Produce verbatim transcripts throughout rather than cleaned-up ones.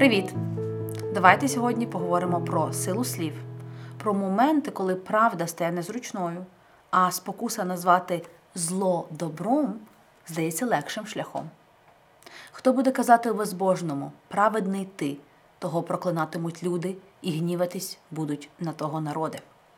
Привіт! Давайте сьогодні поговоримо про силу слів, про моменти, коли правда стає незручною, а спокуса назвати зло добром здається легшим шляхом. Хто буде казати безбожному «праведний ти», того проклинатимуть люди і гніватись будуть на того народи.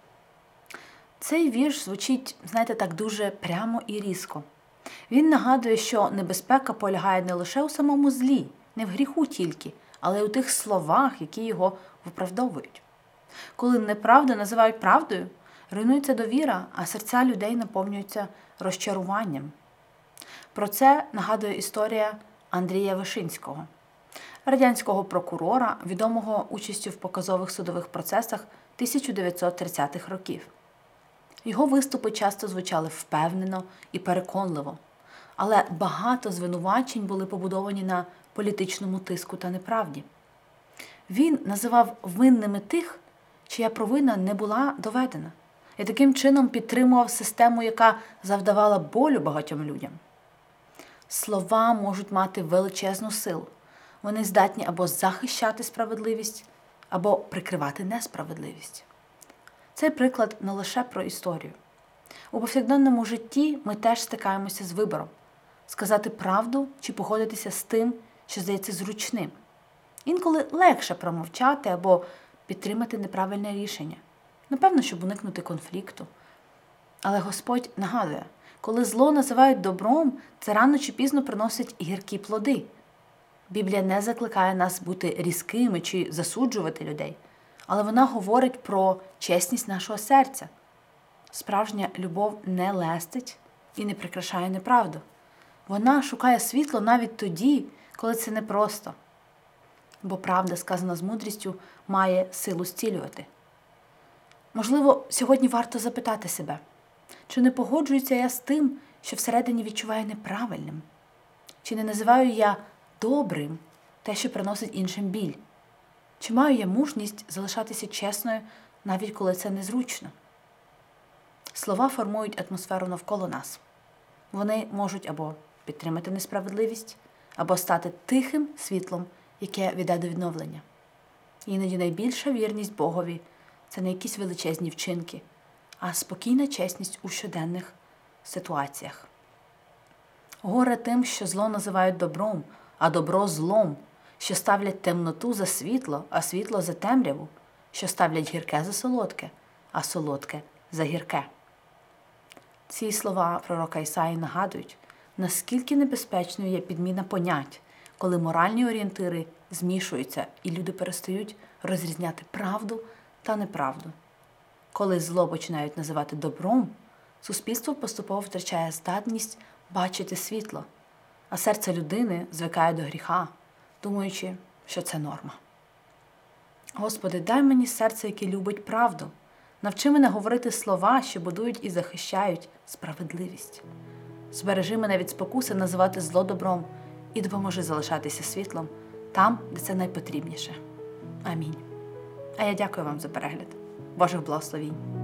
Цей вірш звучить, знаєте, так дуже прямо і різко. Він нагадує, що небезпека полягає не лише у самому злі, не в гріху тільки, але й у тих словах, які його виправдовують. Коли неправду називають правдою, руйнується довіра, а серця людей наповнюються розчаруванням. Про це нагадує історія Андрія Вишинського, радянського прокурора, відомого участю в показових судових процесах тисяча дев'ятсот тридцятих років. Його виступи часто звучали впевнено і переконливо, але багато звинувачень були побудовані на політичному тиску та неправді. Він називав винними тих, чия провина не була доведена, і таким чином підтримував систему, яка завдавала болю багатьом людям. Слова можуть мати величезну силу. Вони здатні або захищати справедливість, або прикривати несправедливість. Цей приклад не лише про історію. У повсякденному житті ми теж стикаємося з вибором – сказати правду чи погодитися з тим, що здається зручним. Інколи легше промовчати або підтримати неправильне рішення. Напевно, щоб уникнути конфлікту. Але Господь нагадує, коли зло називають добром, це рано чи пізно приносить гіркі плоди. Біблія не закликає нас бути різкими чи засуджувати людей, але вона говорить про чесність нашого серця. Справжня любов не лестить і не прикрашає неправду. Вона шукає світло навіть тоді, коли це непросто. Бо правда, сказана з мудрістю, має силу зцілювати. Можливо, сьогодні варто запитати себе, чи не погоджуюся я з тим, що всередині відчуваю неправильним? Чи не називаю я добрим те, що приносить іншим біль? Чи маю я мужність залишатися чесною, навіть коли це незручно? Слова формують атмосферу навколо нас. Вони можуть або підтримати несправедливість, або стати тихим світлом, яке веде до відновлення. Іноді найбільша вірність Богові – це не якісь величезні вчинки, а спокійна чесність у щоденних ситуаціях. Горе тим, що зло називають добром, а добро – злом, що ставлять темноту за світло, а світло за темряву, що ставлять гірке за солодке, а солодке за гірке. Ці слова пророка Ісаї нагадують, наскільки небезпечною є підміна понять, коли моральні орієнтири змішуються і люди перестають розрізняти правду та неправду. Коли зло починають називати добром, суспільство поступово втрачає здатність бачити світло, а серце людини звикає до гріха, думаючи, що це норма. Господи, дай мені серце, яке любить правду. Навчи мене говорити слова, що будують і захищають справедливість. Збережи мене від спокуси називати зло добром і допоможи залишатися світлом там, де це найпотрібніше. Амінь. А я дякую вам за перегляд. Божих благословінь.